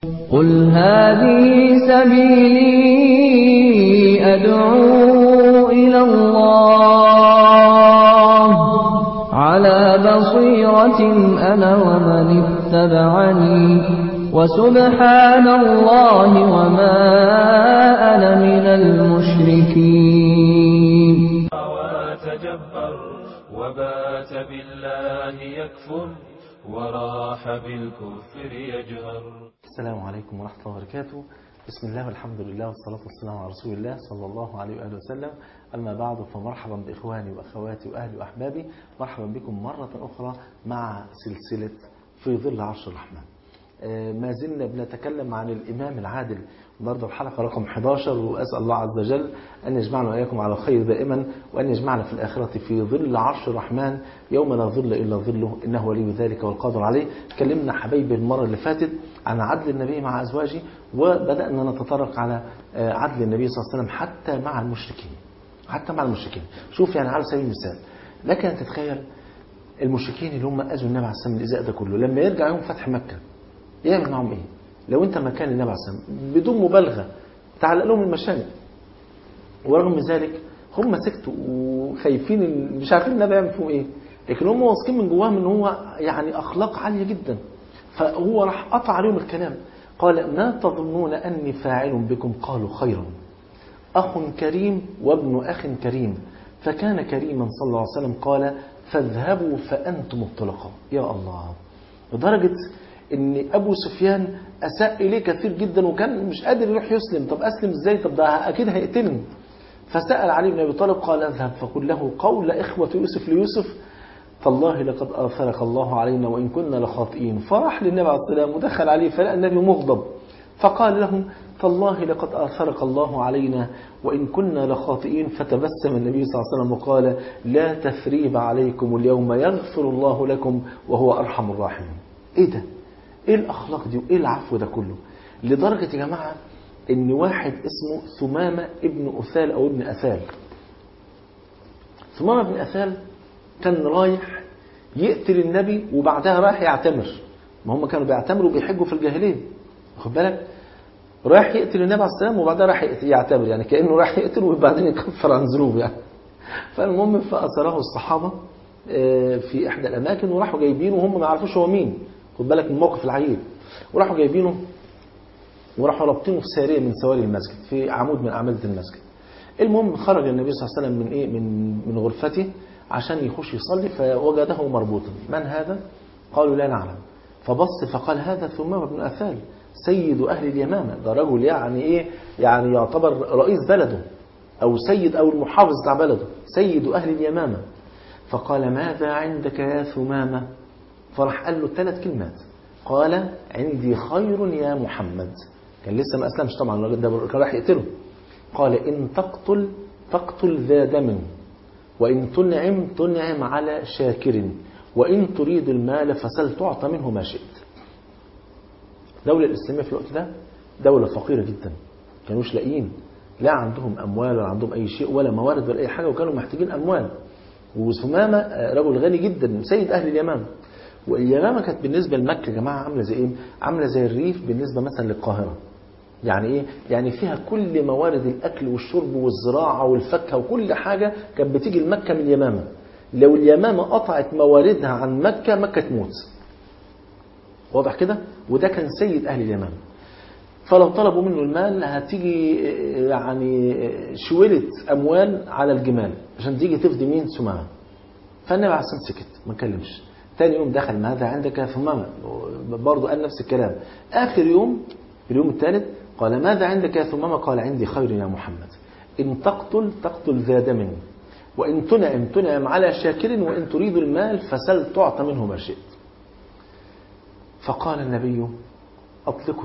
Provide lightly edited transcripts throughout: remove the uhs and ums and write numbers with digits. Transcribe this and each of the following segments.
قل هذه سبيلي أدعو إلى الله على بصيرة أنا ومن اتبعني وسبحان الله وما أنا من المشركين. وتجبر وبات بالله يكفر وراح بالكفر يجهر. السلام عليكم ورحمة الله وبركاته. بسم الله والحمد لله والصلاة والسلام على رسول الله صلى الله عليه وآله وسلم. أما بعد فمرحبا بإخواني وأخواتي وأهلي وأحبابي، مرحبا بكم مرة أخرى مع سلسلة في ظل عرش الرحمن. ما زلنا بنتكلم عن الإمام العادل، النهارده الحلقة رقم 11، وأسأل الله عز وجل أن يجمعنا وإياكم على خير دائما، وأن يجمعنا في الآخرة في ظل عرش الرحمن يوم لا ظل إلا ظله، إنه ولي ذلك والقادر عليه. تكلمنا حبايبي المرة اللي فاتت عن عدل النبي مع أزواجه، وبدأنا نتطرق على عدل النبي صلى الله عليه وسلم حتى مع المشركين. شوف يعني على سبيل المثال، لكن أن تتخيل المشركين اللي هم أذوا النبي عليه الصلاة والسلام الإزاء ده كله، لما يرجع يوم فتح مكة يعمل معهم إيه؟ لو أنت مكان النبي عليه الصلاة والسلام بدون مبالغة تعلق لهم المشانق، ورغم ذلك هم سكتوا وخايفين، مش عارفين النبي يعمل فيهم إيه، لكن هم واثقين من جواهم إن هو يعني أخلاق عالية جدا. فهو راح قطع عليهم الكلام، قال: ما تظنون أني فاعل بكم؟ قالوا: خيرا، أخ كريم وابن أخ كريم. فكان كريما صلى الله عليه وسلم قال: فاذهبوا فأنتم الطلقاء. يا الله، لدرجة ان ابو سفيان اساء اليه كثير جدا، وكان مش قادر يروح يسلم. طب اسلم ازاي؟ طب ده اكيد هيقتلني. فسأل علي بن ابي طالب قال: اذهب فقل له قول اخوة يوسف ليوسف: تالله لقد آثرك الله علينا وإن كنا لخاطئين. فراح للنبي عليه الصلاة والسلام ودخل عليه، فلقى النبي مغضب، فقال له: تالله لقد آثرك الله علينا وإن كنا لخاطئين. فتبسم النبي صلى الله عليه وسلم وقال: لا تثريب عليكم اليوم يغفر الله لكم وهو أرحم الراحمين. ايه ده؟ ايه الأخلاق دي وايه العفو ده كله؟ لدرجة يا جماعة ان واحد اسمه ثمامة ابن أثال او ابن أثال. ثمامة ابن أثال كان رايح يقتل النبي وبعدها رايح يعتمر. ما هم كانوا بيعتمروا بيحجوا في الجاهلية، واخد بالك؟ رايح يقتل النبي عليه السلام وبعدها رايح يعتمر، يعني كأنه رايح يقتل وبعدين يكفر عن ذنوبه يعني. فالمهم فأسره الصحابة في إحدى الأماكن، وراحوا جايبينه وهم ما يعرفوش هو مين، خد بالك من الموقف العجيب. وراحوا جايبينه وراحوا رابطينه في سارية من سواري المسجد، في عمود من أعمدة المسجد. المهم خرج النبي صلى الله عليه وسلم من غرفته عشان يخش يصلي، فوجده مربوطا. من هذا؟ قالوا: لا نعلم. فبص فقال: هذا ثمامة بن أثال سيد أهل اليمامة. ده رجل يعني إيه؟ يعني يعتبر رئيس بلده أو سيد أو المحافظ بتاع بلده، سيد أهل اليمامة. فقال: ماذا عندك يا ثمامة؟ فراح قال له 3 كلمات. قال: عندي خير يا محمد. كان لسه ما أسلمش طبعا، الراجل ده كان راح يقتله. قال: إن تقتل ذا دم، وإن تنعم على شاكر، وإن تريد المال فسل تعطى منه ما شئت. الدولة الإسلامية في الوقت ده دولة فقيرة جدا، كانوش لاقيين، لا عندهم أموال ولا عندهم أي شيء ولا موارد ولا أي حاجة، وكانوا محتاجين أموال. وثمامة رجل غني جدا سيد أهل اليمامة. واليمامة كانت بالنسبة لمكة يا جماعة عاملة زي إيه؟ عاملة زي الريف بالنسبة مثلا للقاهرة. يعني إيه؟ يعني فيها كل موارد الأكل والشرب والزراعة والفاكهة وكل حاجة كانت بتيجي لمكة من اليمامة. لو اليمامة قطعت مواردها عن مكة، مكة تموت. واضح كده؟ وده كان سيد أهل اليمامة. فلو طلبوا منه المال هتيجي يعني شويلة أموال على الجمال عشان تيجي تفدي مين؟ ثمامة. فالنبي عليه الصلاة والسلام سكت ما كلمش. تاني يوم دخل: ماذا عندك يا ثمامة؟ برضه قال نفس الكلام. آخر يوم، اليوم الثالث، قال: ماذا عندك يا ثمامة؟ قال: عندي خير يا محمد. إن تقتل ذا دم، وإن تنعم على شاكر، وإن تريد المال فسل تعطى منه ما شئت. فقال النبي: أطلقوا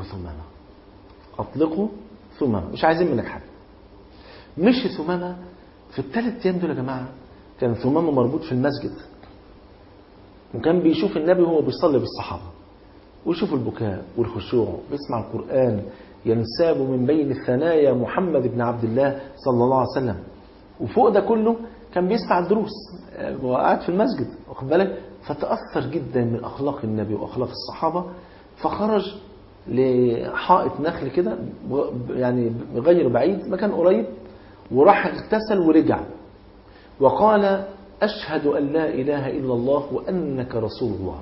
ثمامة، مش عايزين منك حاجة. مشي ثمامة. في ال3 أيام دول يا جماعة كان ثمامة مربوط في المسجد، وكان بيشوف النبي وهو بيصلي بالصحابة، ويشوف البكاء والخشوع، بيسمع القرآن ينساب من بين الثنايا محمد بن عبد الله صلى الله عليه وسلم. وفوق ده كله كان بيسمع الدروس وقاعد في المسجد، واخد بالك؟ فتأثر جدا من أخلاق النبي وأخلاق الصحابة، فخرج لحائط نخل كده يعني غير بعيد، مكان قريب، وراح اغتسل ورجع وقال أشهد أن لا إله إلا الله وأنك رسول الله.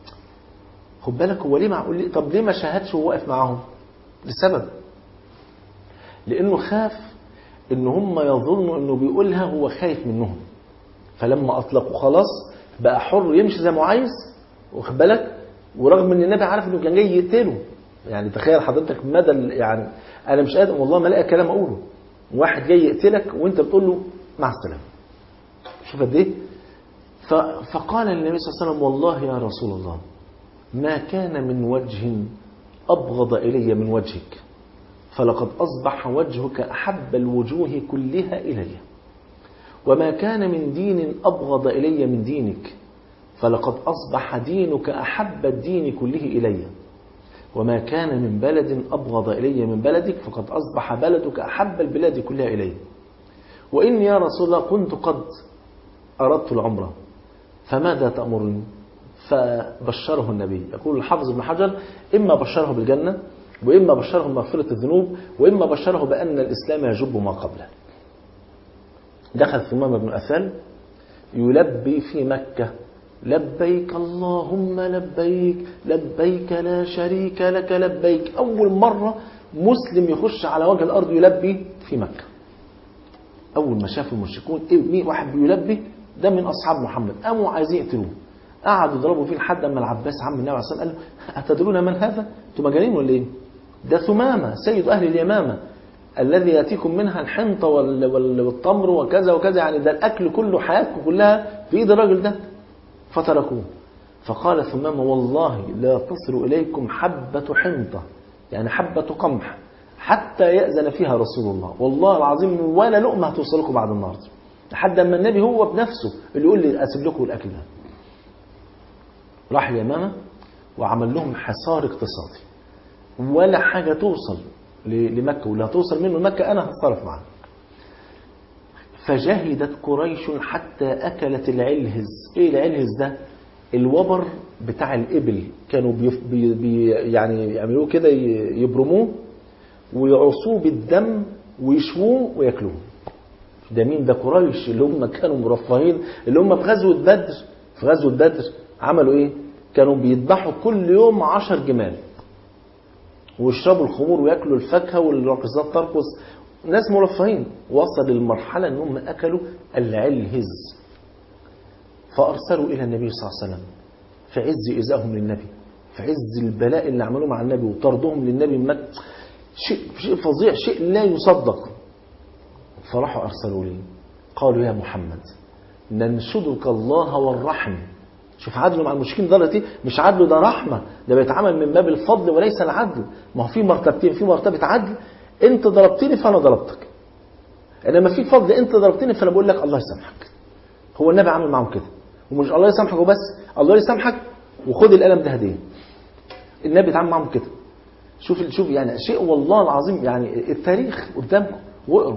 خد بالك هو ليه معقول لي؟ طب ليه ما شهدش وهو واقف معاهم؟ لسبب، لأنه خاف إن هم يظنوا إنه بيقولها هو خايف منهم، فلما أطلقوا خلاص بقى حر يمشي زي ما عايز، واخد بالك، ورغم إن النبي عارف إنه كان جاي يقتله. يعني تخيل حضرتك مدى يعني أنا مش قادر والله ما لاقي كلام أقوله، واحد جاي يقتلك وأنت بتقول له مع السلامة. شوف قد إيه. فقال النبي صلى الله عليه وسلم والله يا رسول الله ما كان من وجه أبغض إلي من وجهك، فلقد أصبح وجهك أحب الوجوه كلها إلي، وما كان من دين أبغض إلي من دينك، فلقد أصبح دينك أحب الدين كله إلي، وما كان من بلد أبغض إلي من بلدك، فقد أصبح بلدك أحب البلاد كلها إلي. وإني يا رسول الله كنت قد أردت العمرة فماذا تأمرني؟ فبشره النبي. يقول الحافظ ابن حجر إما بشره بالجنة، وإما بشره بمغفرة الذنوب، وإما بشره بأن الإسلام يجب ما قبله. دخل ثمامة بن أثال يلبي في مكة لبيك اللهم لبيك لبيك لا شريك لك لبيك. أول مرة مسلم يخش على وجه الأرض يلبي في مكة. أول ما شافوا المشركون مين واحد بيلبي ده من أصحاب محمد، قاموا عايزين يقتلوه، قعدوا يضربوا فيه لحد أما العباس عم النبي عليه الصلاة والسلام قال له أتدرون من هذا؟ أنتم مجانين ولا إيه؟ ده ثمامة سيد أهل اليمامة الذي يأتيكم منها الحنطة والتمر وكذا وكذا، يعني ده الأكل كله حياتكم كلها في إيد الراجل ده. فتركوه. فقال ثمامة والله لا تصل إليكم حبة حنطة، يعني حبة قمح، حتى يأذن فيها رسول الله، والله العظيم ولا لقمة هتوصل لكم بعد النهارده، لحد أما النبي هو بنفسه اللي يقول لي أسيب لكم الأكل ده. راح اليمامة وعمل لهم حصار اقتصادي، ولا حاجة توصل لمكة ولا توصل منه مكة أنا هتصرف معها. فجهدت قريش حتى أكلت العلهز. إيه العلهز ده؟ الوبر بتاع الإبل، كانوا يعني يعملوه كده، يبرموه ويعصوه بالدم ويشووه ويأكلوه. ده مين؟ ده قريش اللي هم كانوا مرفهين، اللي هم في غزوة بدر. في غزوة بدر عملوا إيه؟ كانوا بيذبحوا كل يوم 10 جمال ويشربوا الخمور ويأكلوا الفاكهة والراقصات ترقص. ناس مرفهين. وصل للمرحلة أنهم أكلوا العلهز. فأرسلوا إلى النبي صلى الله عليه وسلم في عز إيذائهم للنبي، في عز البلاء اللي عملوه مع النبي وطردهم للنبي من مكة، شيء فظيع، شيء لا يصدق. فراحوا أرسلوا لي قالوا يا محمد ننشدك الله والرحم. شوف عدله مع المشركين دلوقتي، مش عدله ده رحمة، ده بيتعامل من باب الفضل وليس العدل. ما هو في مرتبتين، في مرتبة عدل انت ضربتني فانا ضربتك، انما في فضل انت ضربتني فانا بقول لك الله يسامحك. هو النبي عامل معهم كده، ومش الله يسامحك وبس، الله يسامحك وخد القلم ده هديه. النبي اتعامل معهم كده. شوف يعني شيء والله العظيم، يعني التاريخ قدامكم واقروا.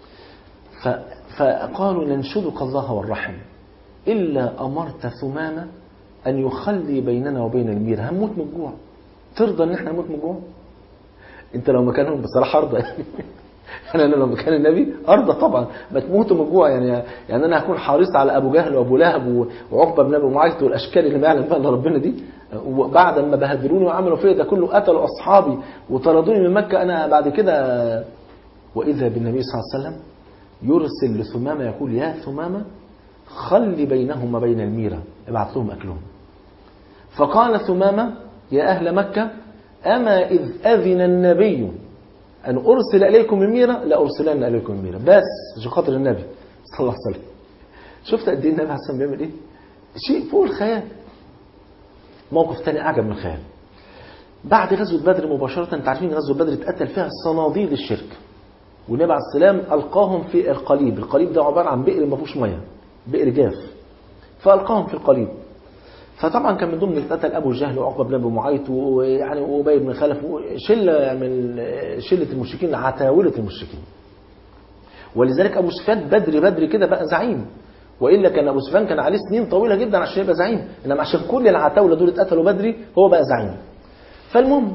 فقالوا ننشدك الله والرحم إلا أمرت ثمامة أن يخلي بيننا وبين المير، هنموت من الجوع، ترضى ان احنا نموت من الجوع؟ انت لو مكانهم بصراحة ارضى انا لو مكان النبي ارضى طبعا، ما تموتوا من الجوع. يعني انا هكون حريص على ابو جهل وابو لهب وعقبة بن ابي معيط والاشكال اللي ما يعلم بها الا ربنا دي، وبعد ما بهدلوني وعملوا فيا ده كله، قتلوا اصحابي وطردوني من مكة، انا بعد كده. واذا بالنبي صلى الله عليه وسلم يرسل لثمامة يقول يا ثمامة خلي بينهم وبين الميرة، ابعث لهم أكلهم. فقال ثمامة يا أهل مكة أما إذ أذن النبي أن أرسل إليكم الميرة لأرسلن إليكم الميرة، بس عشان خاطر النبي صلى الله عليه وسلم. شفت قد إيه النبي عليه الصلاة والسلام بيعمل إيه؟ شيء فوق الخيال. موقف تاني أعجب من الخيال. بعد غزوة بدر مباشرة، أنت عارفين غزوة بدر اتقتل فيها صناديد الشرك، والنبي عليه السلام ألقاهم في القليب. القليب ده عبارة عن بئر ما فيهوش مياه، بئر جاف، فألقاهم في القليب. فطبعا كان من ضمن القتل أبو جهل وعقبة بن أبي معيط ويعني وأبي بن خلف، شلة من شلة المشركين، عتاولة المشركين. ولذلك أبو سفيان بدري كده بقى زعيم، وإلا كان أبو سفيان كان عليه سنين طويلة جدا عشان يبقى زعيم، إنما عشان كل العتاولة دول اتقتلوا بدري هو بقى زعيم. فالمهم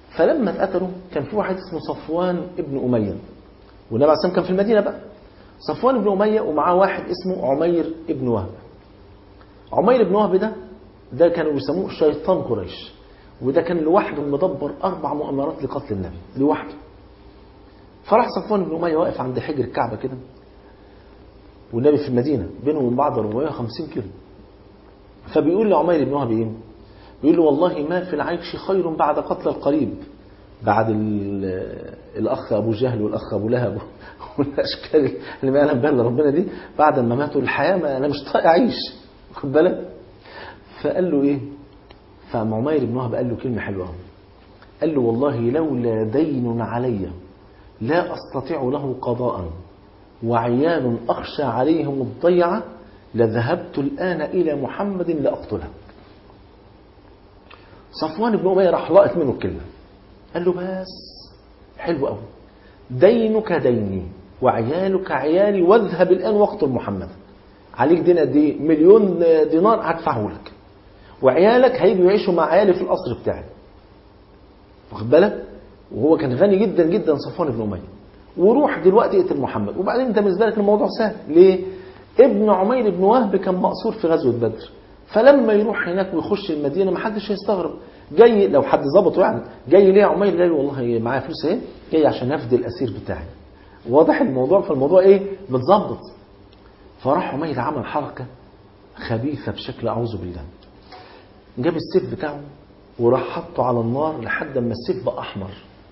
فلما اتقتلوا كان في واحد اسمه صفوان ابن أمية، والنبي عليه الصلاة كان في المدينة بقى. صفوان ابن أمية ومعاه واحد اسمه عمير ابن وهب. عمير ابن وهب ده كانوا بيسموه شيطان قريش، وده كان لوحده مدبر 4 مؤامرات لقتل النبي لوحده. فراح صفوان بن أمية واقف عند حجر الكعبة كده، والنبي في المدينة بينهم وبين بعض 450 كيلو. فبيقول لعمير بن وهب ايه؟ بيقول له والله ما في العيش خير بعد قتل القريب، بعد الأخ أبو جهل والأخ أبو لهب والأشكال اللي ما يعلم بها إلا ربنا دي، بعد ما ماتوا الحياة ما أنا مش طايق أعيش، خد بالك. فقال له إيه؟ فعمير بن وهب قال له كلمة حلوة، قال له والله لولا دين علي لا أستطيع له قضاء وعيال أخشى عليهم الضيعة لذهبت الآن إلى محمد لأقتله. صفوان بن أمية راح لقط منه الكلمة، قال له بس حلو قوي، دينك ديني وعيالك عيالي واذهب الآن واقتل محمد. عليك دين قد ايه؟ 1,000,000 دينار هدفعه لك، وعيالك هيجوا يعيشوا مع عيالي في القصر بتاعي، واخد بالك؟ وهو كان غني جدا جدا صفوان بن أمية. وروح دلوقتي اقتل محمد، وبعدين انت بالنسبه لك الموضوع سهل. ليه؟ ابن عمير بن وهب كان مأسور في غزوة بدر، فلما يروح هناك ويخش المدينة ما حدش هيستغرب. جاي لو حد ظبطه يعني، جاي ليه عمير؟ جاي والله معايا فلوس اهي، جاي عشان افدي الاسير بتاعي. واضح الموضوع، فالموضوع ايه؟ متظبط. فراح عمير عمل حركة خبيثة بشكل اعوذ بالله، جاب السيف بتاعه وراح حطه على النار لحد ما السيف بقى احمر،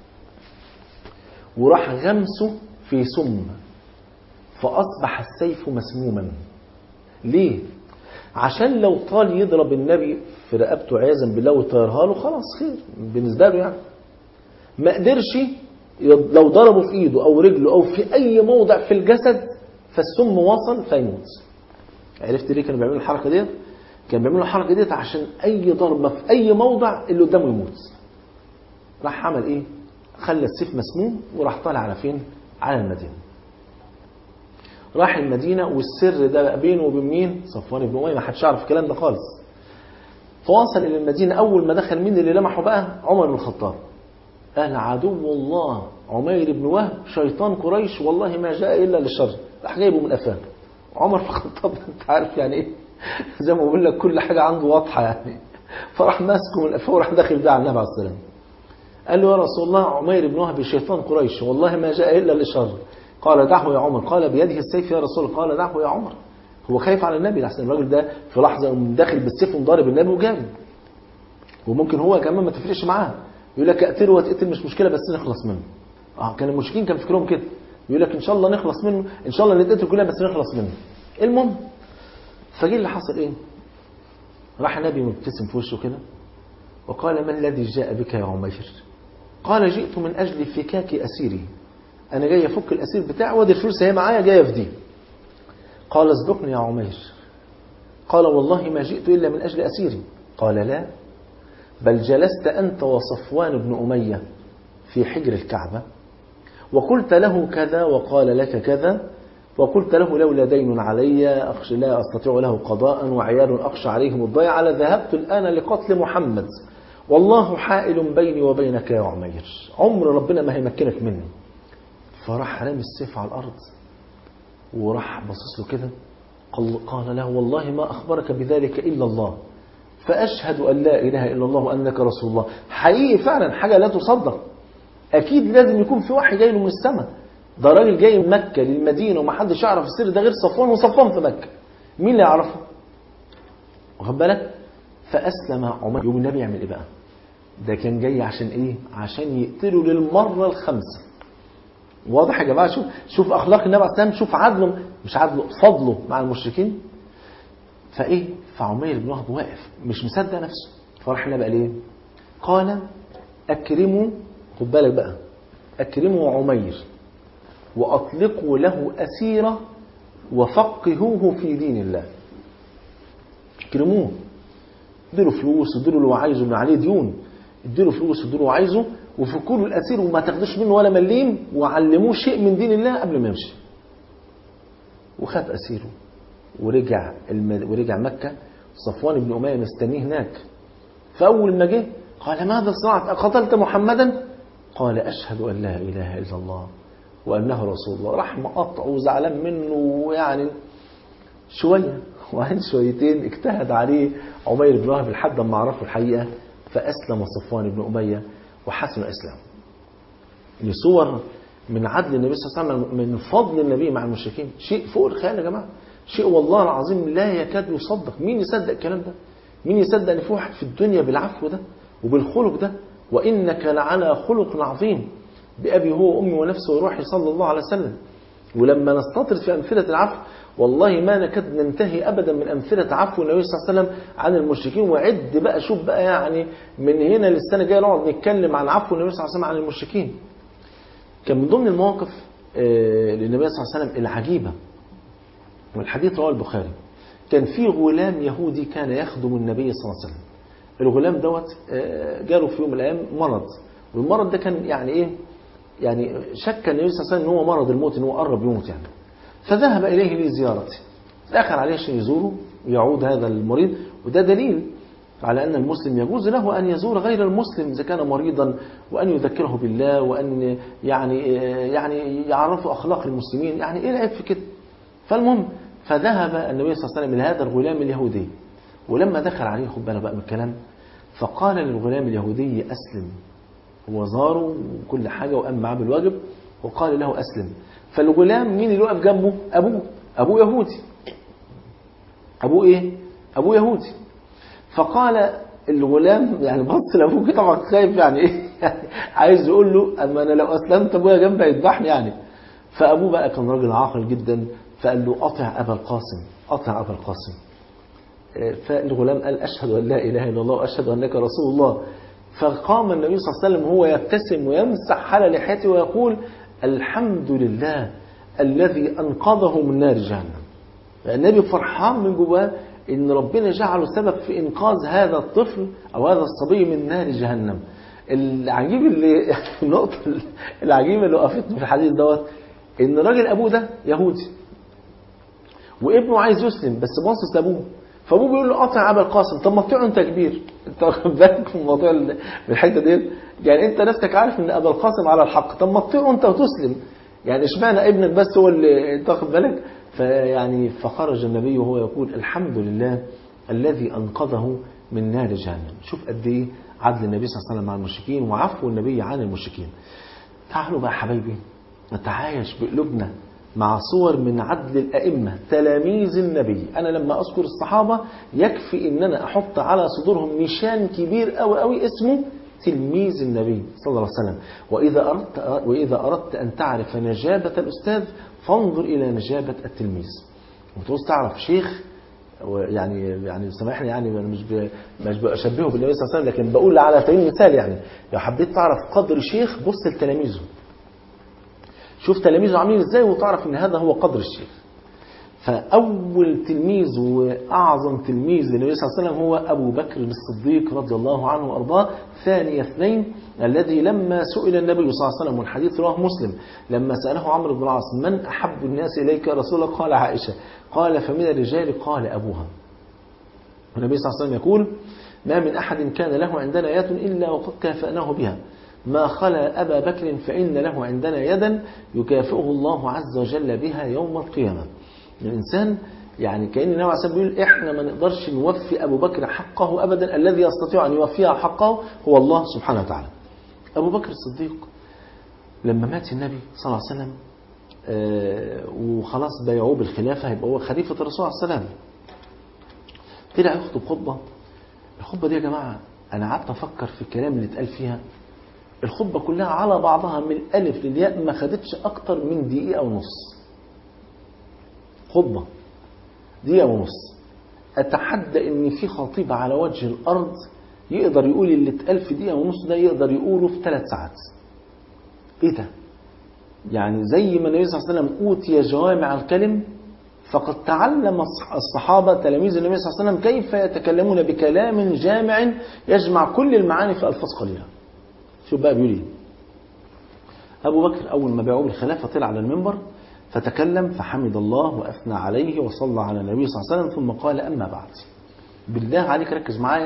وراح غمسه في سم فأصبح السيف مسموما. ليه؟ عشان لو طال يضرب النبي في رقبته عياذا بالله ويطيرها له خلاص خير بالنسبة له يعني. ما قدرش، لو ضربه في ايده او رجله او في اي موضع في الجسد فالسم وصل فيموت. عرفت ليه كانوا بيعملوا الحركة ديت؟ كانوا بيعملوا الحركة ديت عشان اي ضربة في اي موضع اللي قدامه يموت. راح عمل ايه؟ خلى السيف مسموم وراح طالع على فين؟ على المدينة. راح المدينة والسر ده بقى بينه وبين مين؟ صفوان بن أمية، ما حدش يعرف الكلام ده خالص. فوصل إلى المدينة، أول ما دخل مين اللي لمحه بقى؟ عمر بن الخطاب. قال عدو الله عمير بن وهب شيطان قريش والله ما جاء إلا للشر، راح جايبه من قفاه. عمر بن الخطاب أنت عارف يعني إيه؟ زي ما بقول لك كل حاجة عنده واضحة يعني. فراح ماسكه من قفاه وراح داخل بيه على النبي عليه السلام. قال له يا رسول الله عمير بن وهب شيطان قريش والله ما جاء إلا للشر. قال دعه يا عمر. قال بيده السيف يا رسول الله. قال دعه يا عمر. هو خايف على النبي لحسن الراجل ده في لحظة داخل بالسيف ومضارب النبي وجاري، وممكن هو كمان ما تفرقش معاه، يقول لك اقتله واتقتل مش مشكلة بس نخلص منه. كان المشركين كان فكرهم كده، يقول لك ان شاء الله نخلص منه، ان شاء الله نتقتل كلنا بس نخلص منه. المهم فجي اللي حصل ايه؟ راح النبي مبتسم في وشه كده وقال ما الذي جاء بك يا عمير؟ قال جئت من اجل فكاك اسيري، انا جاي افك الاسير بتاعي وادي الفلوس هي معايا جاي افديه. قال اصدقني يا عمير. قال والله ما جئت الا من اجل اسيري. قال لا بل جلست انت وصفوان بن أمية في حجر الكعبة وقلت له كذا وقال لك كذا، وقلت له لولا دين علي أخشى لا أستطيع له قضاء وعيال أخشى عليهم الضيعة لذهبت الآن لقتل محمد والله حائل بيني وبينك يا عمير، عمر ربنا ما هيمكنك مني. فراح رامي السيف على الأرض وراح بصص له كده، قال له والله ما أخبرك بذلك إلا الله، فأشهد أن لا إله إلا الله وأنك رسول الله. حقيقي فعلا حاجة لا تصدق، أكيد لازم يكون في وحي جاي له من السماء. ده راجل جاي من مكة للمدينة ومحدش يعرف السر ده غير صفوان، وصفوان في مكة مين اللي يعرفه؟ واخد بالك؟ فأسلم عمر. يوم النبي يعمل إيه بقى؟ ده كان جاي عشان إيه؟ عشان يقتله للمرة الخامسة. واضح يا جماعة؟ شوف أخلاق النبي عليه السلام، شوف عدله، مش عدله، فضله مع المشركين. فإيه؟ فعمير بن وهب واقف مش مصدق نفسه. فراح النبي قال إيه؟ قال أكرموا، خد بالك بقى، أكرموا عمير وأطلقوا له أسيرة وفقهوه في دين الله. اكرموه، اديله فلوس، اديله اللي هو عايزه من عليه ديون، اديله فلوس اديله اللي هو عايزه، وفكوا له الأسير وما تاخدوش منه ولا مليم، وعلموه شيء من دين الله قبل ما يمشي. وخد أسيره ورجع مكة. صفوان بن أمية مستنيه هناك. فأول ما جه قال ماذا صنعت؟ أقتلت محمدا؟ قال أشهد أن لا إله إلا الله وأنه رسول الله. راح مقطع وزعلان منه، ويعني شوية وعند شويتين اجتهد عليه عمير بن وهب لحد ما عرفوا الحقيقة، فأسلم صفوان بن أمية وحسن إسلام. لصور من عدل النبي صلى الله عليه وسلم، من فضل النبي مع المشركين، شيء فوق الخيال يا جماعة، شيء والله العظيم لا يكاد يصدق. مين يصدق الكلام ده؟ مين يصدق ان في واحد في الدنيا بالعفو ده وبالخلق ده؟ وإنك لعلى خلق عظيم، بأبي هو وأمي ونفسي وروحي صلى الله عليه وسلم. ولما نستطرد في أمثلة العفو والله ما نكاد ننتهي أبدا من أمثلة عفو النبي صلى الله عليه وسلم عن المشركين. وعد بقى، شوف بقى، يعني من هنا للسنة الجاية نقعد نتكلم عن عفو النبي صلى الله عليه وسلم عن المشركين. كان من ضمن المواقف للنبي صلى الله عليه وسلم العجيبة، والحديث رواه البخاري، كان في غلام يهودي كان يخدم النبي صلى الله عليه وسلم. الغلام دوت جاله في يوم من الأيام مرض، والمرض ده كان يعني إيه، يعني شك النبي صلى الله عليه وسلم ان هو مرض الموت، ان هو قرب يموت يعني. فذهب اليه لزيارته، دخل عليه عشان يزوره ويعود هذا المريض. وده دليل على ان المسلم يجوز له ان يزور غير المسلم اذا كان مريضا، وان يذكره بالله، وان يعني يعرفه اخلاق المسلمين. يعني ايه العيب في كده؟ فالمهم فذهب النبي صلى الله عليه وسلم الى هذا الغلام اليهودي، ولما دخل عليه، خد بالك بقى من الكلام، فقال للغلام اليهودي أسلم. هو زاره وكل حاجة وقام معاه بالواجب وقال له أسلم. فالغلام مين اللي وقف جنبه؟ أبوه يهودي. أبوه إيه؟ أبوه يهودي. فقال الغلام، يعني بص لأبوه كده طبعا خايف، يعني إيه؟ عايز يقول له أما أنا لو أسلمت أبويا جنبي هيذبحني يعني. فأبوه بقى كان راجل عاقل جدا، فقال له أطع أبا القاسم، أطع أبا القاسم. فالغلام قال أشهد أن لا إله إلا الله وأشهد أنك رسول الله. فقام النبي صلى الله عليه وسلم وهو يبتسم ويمسح على لحيته ويقول الحمد لله الذي أنقذه من نار جهنم. النبي فرحان من جواه إن ربنا جعله سبب في إنقاذ هذا الطفل أو هذا الصبي من نار جهنم. العجيب اللي النقطة العجيبة اللي وقفتني في الحديث دوت، إن راجل أبوه ده يهودي وابنه عايز يسلم بس باصص لأبوه، فابوه بيقول له اطع ابا القاسم. طب ما تطيعه انت كبير، انت واخد بالك من الموضوع من الحته دي؟ يعني انت نفسك عارف ان ابا القاسم على الحق، طب ما تطيعه انت وتسلم، يعني اشمعنى ابنك بس هو اللي انت واخد بالك؟ فيعني فخرج النبي وهو يقول الحمد لله الذي انقذه من نار جهنم. شوف قد ايه عدل النبي صلى الله عليه وسلم مع المشركين وعفو النبي عن المشركين. تعالوا بقى حبايبي نتعايش بقلوبنا مع صور من عدل الأئمة تلاميذ النبي. أنا لما أذكر الصحابة يكفي إن أنا أحط على صدورهم نشان كبير أوي أوي اسمه تلميذ النبي صلى الله عليه وسلم. وإذا أردت أن تعرف نجابة الأستاذ فانظر إلى نجابة التلميذ. وتعوز تعرف شيخ، يعني سامحني، يعني مش بشبهه بالنبي صلى الله عليه وسلم، لكن بقول على سبيل المثال، يعني لو حبيت تعرف قدر شيخ بص لتلاميذه، شوف تلاميذه عاملين ازاي وتعرف ان هذا هو قدر الشيخ. فأول تلميذ وأعظم تلميذ للنبي صلى الله عليه وسلم هو أبو بكر الصديق رضي الله عنه وأرضاه، ثاني اثنين، الذي لما سئل النبي صلى الله عليه وسلم، والحديث رواه مسلم، لما سأله عمرو بن العاص من أحب الناس إليك يا رسول الله؟ قال عائشة. قال فمن الرجال؟ قال أبوها. النبي صلى الله عليه وسلم يقول ما من أحد كان له عندنا يد إلا وقد كافأناه بها، ما خلا أبا بكر فإن له عندنا يدا يكافئه الله عز وجل بها يوم القيامة. الإنسان يعني كأن النبي عليه الصلاة والسلام بيقول إحنا ما نقدرش نوفي أبو بكر حقه أبدا، الذي يستطيع أن يوفيها حقه هو الله سبحانه وتعالى. أبو بكر الصديق لما مات النبي صلى الله عليه وسلم وخلاص بايعوه بالخلافة، يبقى هو خليفة الرسول عليه السلام، طلع يخطب خطبة. الخطبة دي يا جماعة أنا قعدت أفكر في الكلام اللي اتقال فيها. الخطبة كلها على بعضها من الألف للياء ما خدتش أكتر من دقيقة ونص. خطبة دقيقة ونص. أتحدى إن في خطيب على وجه الأرض يقدر يقول اللي اتقال في دقيقة ونص ده يقدر يقوله في 3 ساعات. إيه ده؟ يعني زي ما النبي صلى الله عليه وسلم أوتي جوامع الكلم، فقد تعلم الصحابة تلاميذ النبي صلى الله عليه وسلم كيف يتكلمون بكلام جامع يجمع كل المعاني في ألفاظ قليلة. شوف بقى بيقول ايه. أبو بكر أول ما باعوه بالخلافة طلع على المنبر فتكلم فحمد الله وأثنى عليه وصلى على النبي صلى الله عليه وسلم، ثم قال أما بعد. بالله عليك ركز معايا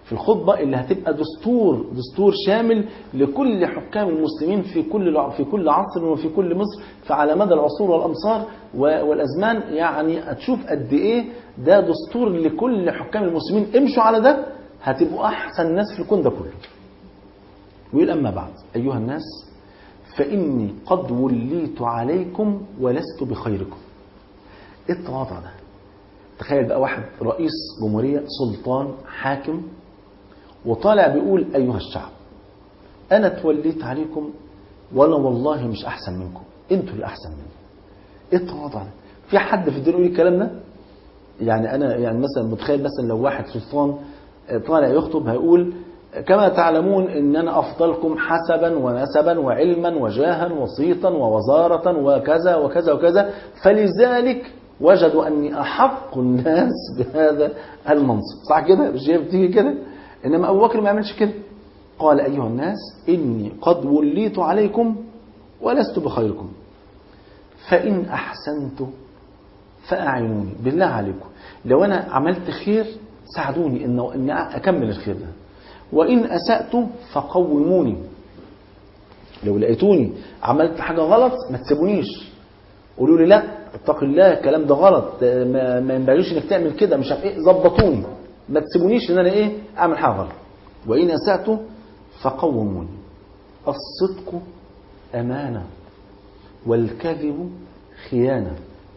في الخطبة اللي هتبقى دستور شامل لكل حكام المسلمين في كل عصر وفي كل مصر، فعلى مدى العصور والأمصار والأزمان. يعني هتشوف قد إيه ده دستور لكل حكام المسلمين، امشوا على ده هتبقوا أحسن ناس في الكون ده كله. ويقول أما بعد أيها الناس فإني قد وليت عليكم ولست بخيركم. إيه التواضع ده؟ تخيل بقى واحد رئيس جمهورية، سلطان، حاكم، وطالع بيقول أيها الشعب أنا توليت عليكم وأنا والله مش أحسن منكم، أنتوا اللي أحسن مني. إيه التواضع ده؟ في حد في الدنيا يقول الكلام ده؟ يعني أنا يعني مثلا متخيل مثلا لو واحد سلطان طالع يخطب هيقول كما تعلمون إن أنا أفضلكم حسبا ونسبا وعلما وجاها وصيتا ووزارة وكذا وكذا وكذا، فلذلك وجدوا أني أحق الناس بهذا المنصب. صح كده؟ مش هي بتيجي كده؟ إنما أبو بكر ما يعملش كده. قال أيها الناس إني قد وليت عليكم ولست بخيركم، فإن أحسنت فأعينوني. بالله عليكم لو أنا عملت خير ساعدوني إن أكمل الخير ده، وإن أسأت فقوموني. لو لقيتوني عملت حاجة غلط ما تسيبونيش، قولوا لي لا اتق الله الكلام ده غلط، ما ينبغيش انك تعمل كده، مش عارف ايه، ظبطوني، ما تسيبونيش ان انا اعمل حاجة غلط. وإن أسأت فقوموني. الصدق أمانة والكذب خيانة.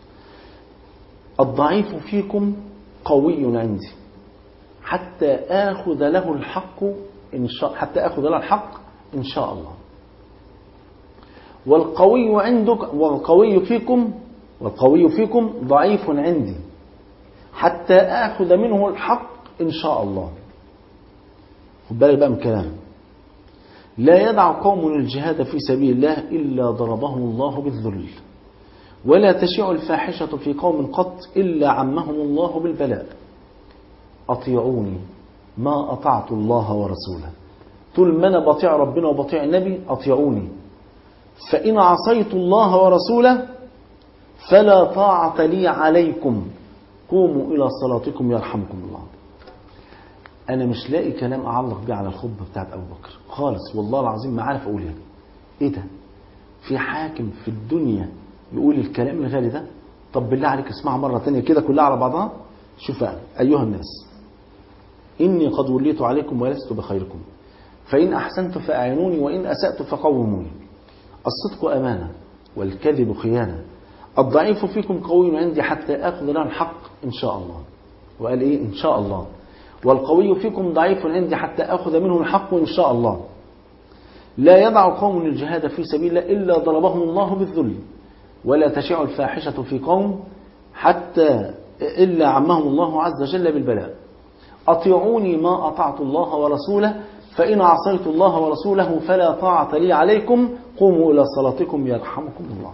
الضعيف فيكم قوي عندي حتى آخذ له الحق إن شاء الله. والقوي فيكم ضعيف عندي حتى آخذ منه الحق إن شاء الله. خد بالك بقى من كلامه. لا يدع قوم الجهاد في سبيل الله إلا ضربهم الله بالذل، ولا تشيع الفاحشة في قوم قط إلا عمهم الله بالبلاء. أطيعوني ما أطعت الله ورسوله. طول ما أنا بطيع ربنا وبطيع النبي أطيعوني. فإن عصيت الله ورسوله فلا طاعة لي عليكم، قوموا إلى صلاتكم يرحمكم الله. أنا مش لاقي كلام أعلق بيه على الخطبة بتاعت أبو بكر خالص، والله العظيم ما عارف أقولها. إيه ده؟ في حاكم في الدنيا يقول الكلام الغالي ده؟ طب بالله عليك اسمعها مرة تانية كده كلها على بعضها. شوف أيها الناس إني قد وليت عليكم ولست بخيركم، فإن أحسنت فأعينوني وإن أسأت فقوموني. الصدق أمانة والكذب خيانة. الضعيف فيكم قوي عندي حتى أخذ له الحق إن شاء الله. وقال إيه؟ إن شاء الله. والقوي فيكم ضعيف عندي حتى أخذ منه الحق إن شاء الله. لا يدع قوم الجهاد في سبيل الله إلا ضربهم الله بالذل، ولا تشيع الفاحشة في قوم حتى إلا عمهم الله عز وجل بالبلاء. أطيعوني ما أطعت الله ورسوله، فإن عصيت الله ورسوله فلا طاعة لي عليكم، قوموا إلى صلاتكم يرحمكم الله.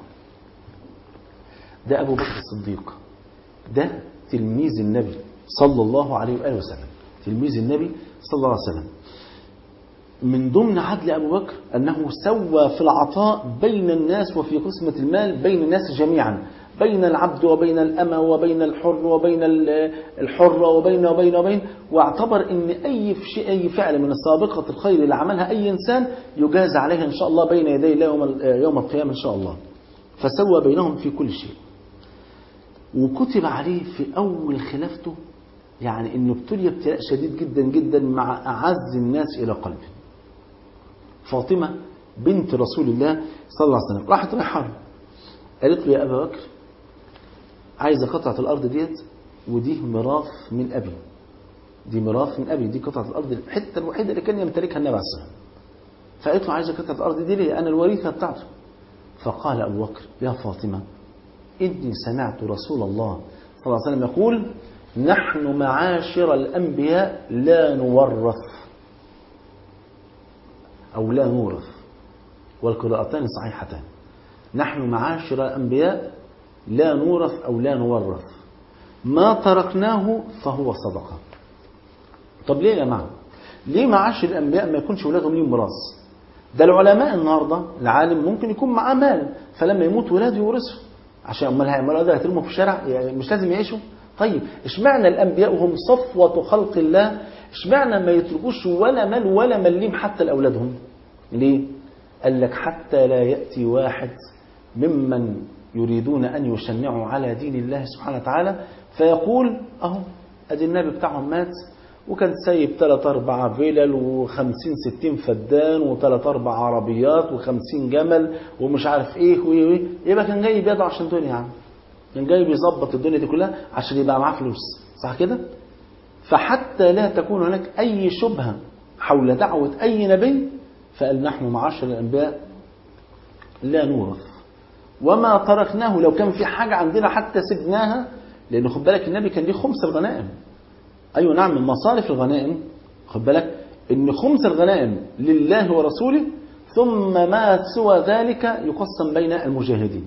ده أبو بكر الصديق، ده تلميذ النبي صلى الله عليه وآله وسلم، تلميذ النبي صلى الله عليه وسلم. من ضمن عدل أبو بكر أنه سوى في العطاء بين الناس وفي قسمة المال بين الناس جميعا، بين العبد وبين الأمة وبين الحر وبين الحرة وبين، واعتبر أن أي فعل من السابقة الخير اللي عملها أي إنسان يجاز عليها إن شاء الله بين يدي الله يوم القيامة إن شاء الله. فسوى بينهم في كل شيء. وكتب عليه في أول خلافته يعني أنه ابتلي ابتلاء شديد جدا جدا مع أعز الناس إلى قلبه. فاطمة بنت رسول الله صلى الله عليه وسلم راحت رحاله، قالت له يا أبا بكر عايزة قطعة الأرض ديت، ودي ميراث من أبي، دي ميراث من أبي، دي قطعة الأرض الحتة الوحيدة اللي كان يمتلكها النبي عليه الصلاة والسلام. فقالت له عايزة قطعة الأرض دي ليه؟ أنا الوريثة بتاعته. فقال أبو بكر يا فاطمة إني سمعت رسول الله صلى الله عليه وسلم يقول نحن معاشر الأنبياء لا نورث أو لا نورث، والقراءتان صحيحتان. نحن معاشر الأنبياء لا نورث أو لا نورث، ما تركناه فهو صدقة. طب ليه يا جماعة؟ ليه معاشر الأنبياء ما يكونش ولادهم ليهم ميراث؟ ده العلماء النهاردة العالم ممكن يكون معاه مال، فلما يموت ولاده يورثه، عشان امال هيعملوا ده هيترموا في الشارع؟ يعني مش لازم يعيشوا. طيب اشمعنى الأنبياء وهم صفوة خلق الله اشمعنى ما يتركوش ولا مال ولا مليم حتى لأولادهم؟ ليه؟ قال لك حتى لا يأتي واحد ممن يريدون أن يشنعوا على دين الله سبحانه وتعالى فيقول أهو أدي النبي بتاعهم مات وكان سايب 3-4 فيلل و50-60 فدان و3-4 عربيات و50 جمل ومش عارف ايه وايه، يبقى كان جاي بيضع عشان الدنيا يعني، كان جاي بيظبط الدنيا دي كلها عشان يبقى معاه فلوس، صح كده؟ فحتى لا تكون هناك أي شبهة حول دعوة أي نبي، فقال نحن معاشر الأنبياء لا نورث وما تركناه، لو كان في حاجة عندنا حتى سبناها، لأن خد بالك النبي كان ليه خمس الغنائم. أيوة نعم، من مصارف الغنائم خد بالك إن خمس الغنائم لله ورسوله، ثم ما سوى ذلك يقسم بين المجاهدين.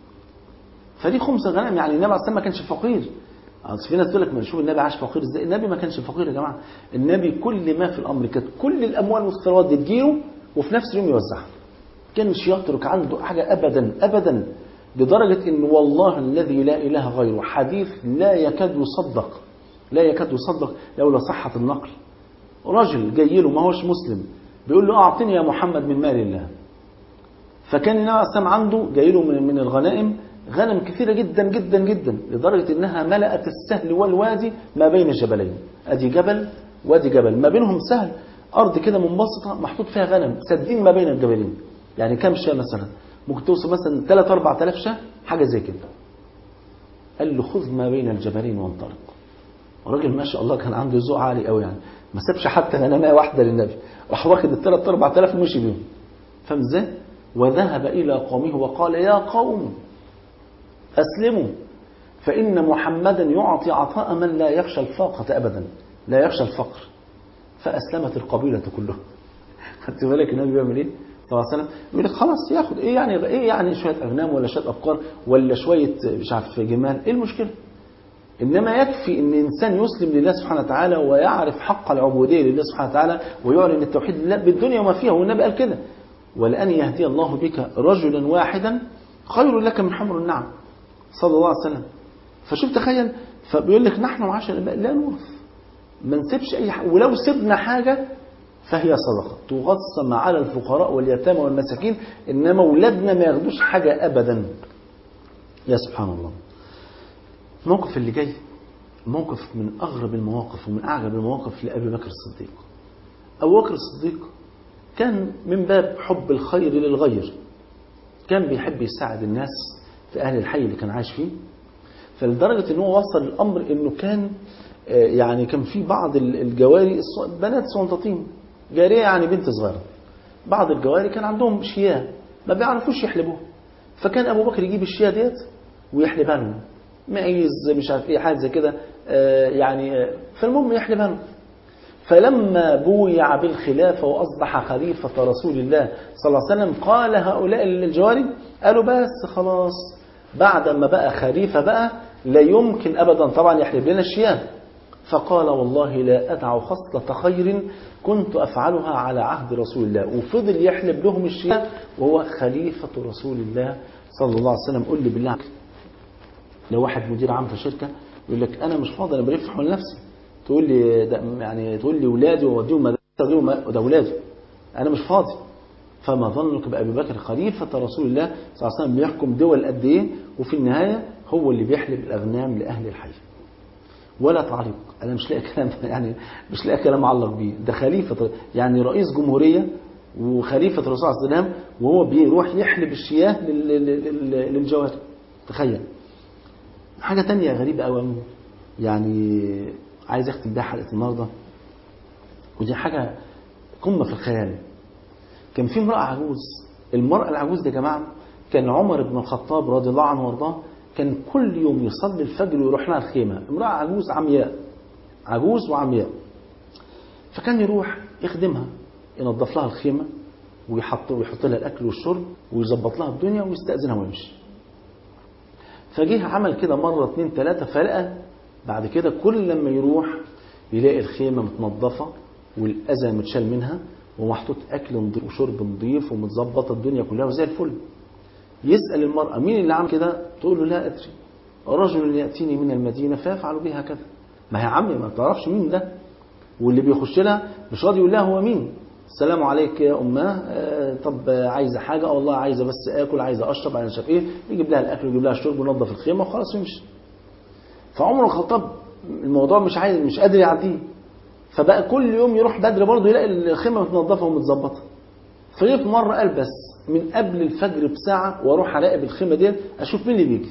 فدي خمس الغنائم، يعني النبي عليه الصلاة والسلام ما كانش فقير. في ناس تقول لك ما نشوف النبي عاش فقير ازاي؟ النبي ما كانش فقير يا جماعة. النبي كل ما في الأمر كانت كل الأموال والثروات دي تجيله وفي نفس اليوم يوزعها. كانش يترك عنده حاجة أبدا أبدا، لدرجة إن والله الذي لا إله غيره حديث لا يكاد يصدق، لا يكاد يصدق لولا صحة النقل. رجل جاي له ما هوش مسلم بيقول له أعطني يا محمد من مال الله. فكان النبي عليه الصلاة والسلام عنده جاي له من الغنائم غنم كثيرة جدا جدا جدا، لدرجة إنها ملأت السهل والوادي ما بين الجبلين. أدي جبل وادي جبل ما بينهم سهل، أرض كده منبسطة محطوط فيها غنم سدين ما بين الجبلين. يعني كم شاة مثلا؟ ممكن توصل مثلا 3-4 آلاف شاة، حاجة زي كده. قال له خذ ما بين الجبلين وانطلق. الراجل ما شاء الله كان عنده ذوق عالي قوي، يعني ما سابش حتى غنمايه واحدة للنبي، راح واخد 3-4 آلاف ومشي بيهم. فاهم ازاي؟ وذهب إلى قومه وقال يا قوم أسلموا فإن محمدا يعطي عطاء من لا يخشى الفاقة أبدا، لا يخشى الفقر. فأسلمت القبيلة كلها. خدت بالك النبي بيعمل إيه صلى الله عليه وسلم؟ يقول لك خلاص ياخد إيه يعني، إيه يعني شوية أغنام ولا شوية أبقار ولا شوية مش عارف جمال، إيه المشكلة؟ إنما يكفي إن إنسان يسلم لله سبحانه وتعالى ويعرف حق العبودية لله سبحانه وتعالى ويعلن التوحيد لله بالدنيا وما فيها. والنبي قال كده ولأن يهدي الله بك رجلا واحدا خير لك من حمر النعم صلى الله عليه وسلم. فشوف تخيل، فبيقول لك نحن معاشر الأنبياء لا نورث، ما نسيبش أي حاجة، ولو سبنا حاجة فهي صدقة تقسم على الفقراء واليتامى والمساكين، إنما أولادنا ما ياخدوش حاجة أبدا. يا سبحان الله. الموقف اللي جاي موقف من أغرب المواقف ومن أعجب المواقف لأبي بكر الصديق. أبو بكر الصديق كان من باب حب الخير للغير، كان بيحب يساعد الناس في أهل الحي اللي كان عايش فيه، فلدرجة أنه وصل الأمر أنه كان يعني كان في بعض الجواري بنات صنطاطين، جارية يعني بنت صغيرة، بعض الجواري كان عندهم شياه ما بيعرفوش يحلبوها، فكان أبو بكر يجيب الشياه ديت ويحلبها لهم، معيز مش عارف ايه حاجة زي كده يعني، فالمهم يحلبها لهم. فلما بويع بالخلافة وأصبح خليفة رسول الله صلى الله عليه وسلم قال هؤلاء الجواري قالوا بس خلاص بعد ما بقى خليفة بقى لا يمكن أبدا طبعا يحلب لنا الشياه. فقال والله لا أدع خصلة خير كنت أفعلها على عهد رسول الله، وفضل يحلب لهم الشياه وهو خليفة رسول الله صلى الله عليه وسلم. قل لي بالله لو واحد مدير عام في شركة يقول لك أنا مش فاضي أنا بلف حول نفسي، تقول لي يعني تقول لي ولادي ووديهم مدرسة ده ولادي أنا مش فاضي. فما ظنك بأبي بكر خليفة رسول الله صلى الله عليه وسلم بيحكم دول قد إيه، وفي النهاية هو اللي بيحلب الأغنام لأهل الحي. ولا تعليق، أنا مش لاقي كلام يعني مش لاقي كلام معلق بيه، ده خليفة يعني رئيس جمهورية وخليفة الرسول صلى الله عليه وسلم وهو بيروح يحلب الشياه للجواري. تخيل. حاجة تانية غريبة قوي يعني عايز اختم بيها حلقة النهاردة، ودي حاجة قمة في الخيال. كان في امرأة عجوز، المرأة العجوز دي يا جماعة كان عمر بن الخطاب رضي الله عنه وارضاه كان كل يوم يصلي الفجر ويروح لها الخيمة. امرأة عجوز عمياء، عجوز وعمياء، فكان يروح يخدمها ينظف لها الخيمة ويحط لها الأكل والشرب ويظبط لها الدنيا ويستأذنها ويمشي. فجيه عمل كده مرة 2-3، فلقى بعد كده كل لما يروح يلاقي الخيمة متنظفة والأذى متشال منها ومحطوط أكل نظيف وشرب نظيف ومتظبطة الدنيا كلها وزي الفل. يسأل المرأة مين اللي عمل كده؟ تقول له لا أدري، رجل يأتيني من المدينة فيفعل بها كذا. ما هي عمي ما تعرفش مين ده. واللي بيخش لها مش راضي يقول لها هو مين. السلام عليك يا أماه، طب عايزة حاجة؟ والله عايزة بس آكل، عايزة أشرب، عايزة شاف إيه، يجيب لها الأكل ويجيب لها الشرب وينظف الخيمة وخلاص ويمشي. فعمر الخطاب الموضوع مش قادر يعديه، فبقى كل يوم يروح بدري برضه يلاقي الخيمة متنظفة ومتظبطة. فجه في مرة قال بس من قبل الفجر بساعة واروح اراقب الخيمة دي اشوف مين اللي بيجي.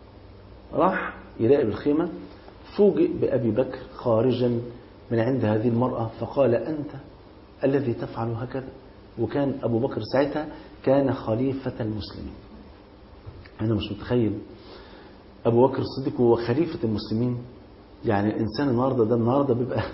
راح يراقب الخيمة، فوجئ بأبي بكر خارجا من عند هذه المرأة، فقال أنت الذي تفعل هكذا. وكان أبو بكر ساعتها كان خليفة المسلمين. أنا مش متخيل أبو بكر الصديق هو خليفة المسلمين. يعني الإنسان النهاردة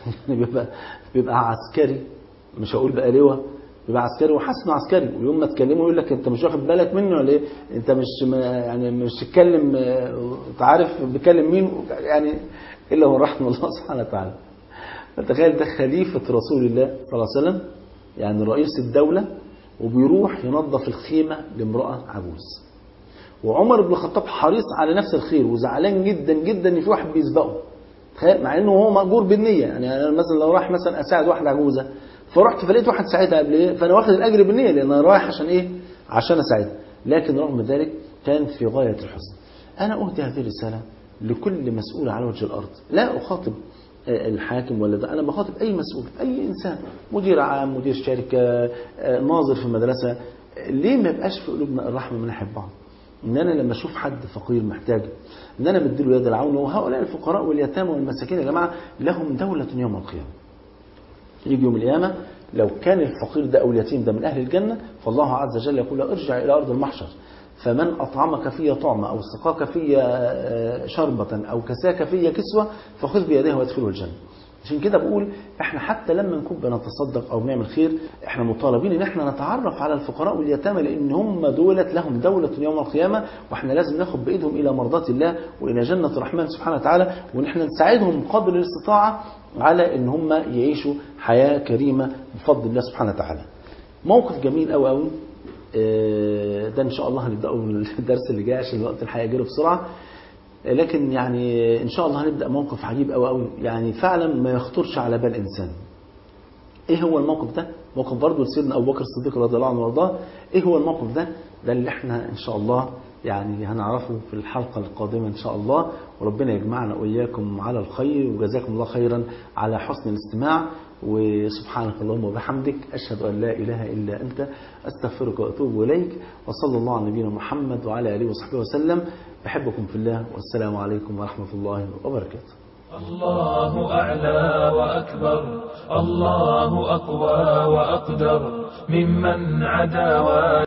بيبقى عسكري، مش هقول بقى لواء، بيبقى عسكري وحسن عسكري، ويوم ما تكلمه يقول لك انت مش واخد بالك منه ولا ايه؟ انت مش تتكلم، انت عارف بيكلم مين يعني، الا هو رحمه الله سبحانه وتعالى. فتخيل ده خليفة رسول الله صلى الله عليه وسلم، يعني رئيس الدولة، وبيروح ينظف الخيمة لامرأة عجوز. وعمر بن الخطاب حريص على نفس الخير وزعلان جدا جدا ان في واحد بيسبقه، مع انه هو مأجور بالنية. يعني انا مثلا لو راح مثلا اساعد واحده عجوزه فرحت فلقيت واحد ساعدها قبل ايه، فانا واخد الاجر بالنية لان انا رايح عشان ايه؟ عشان اساعدها. لكن رغم ذلك كان في غاية الحسن. انا اهدي هذه الرسالة لكل مسؤول على وجه الارض، لا اخاطب الحاكم ولا ده، انا بخاطب اي مسؤول، اي انسان، مدير عام، مدير شركة، ناظر في مدرسة. ليه ما يبقاش في قلوبنا الرحمة من ناحية بعض؟ ان انا لما اشوف حد فقير محتاج ان انا بديله يد العون. وهؤلاء الفقراء واليتامى والمساكين يا جماعه لهم دولة يوم القيامة. يجي يوم القيامة لو كان الفقير ده او اليتيم ده من اهل الجنة، فالله عز وجل يقول له ارجع الى ارض المحشر، فمن اطعمك في طعمة او سقاك في شربة او كساك في كسوة فخذ بيده وادخله الجنة. عشان كده بقول احنا حتى لما نكون بنتصدق او بنعمل خير احنا مطالبين ان احنا نتعرف على الفقراء واليتامى، لان هم دولت لهم دولة يوم القيامة، واحنا لازم ناخد بايدهم الى مرضات الله والى جنة الرحمن سبحانه وتعالى، وان احنا نساعدهم قدر الاستطاعة على ان هم يعيشوا حياة كريمة بفضل الله سبحانه وتعالى. موقف جميل قوي قوي ده ان شاء الله هنبداه الدرس اللي جاي عشان الوقت الحقيقة جري بسرعة، لكن يعني ان شاء الله هنبدأ موقف عجيب قوي قوي، يعني فعلا ما يخطرش على بال انسان. ايه هو الموقف ده؟ موقف برضه لسيدنا ابو بكر الصديق رضي الله عنه وارضاه. ايه هو الموقف ده؟ ده اللي احنا ان شاء الله يعني هنعرفه في الحلقة القادمة ان شاء الله، وربنا يجمعنا واياكم على الخير، وجزاكم الله خيرا على حسن الاستماع. وسبحانك اللهم وبحمدك أشهد أن لا إله إلا أنت أستغفرك وأتوب إليك، وصلى الله على نبينا محمد وعلى آله وصحبه وسلم. أحبكم في الله، والسلام عليكم ورحمة الله وبركاته. الله أعلى وأكبر، الله أقوى وأقدر ممن عدا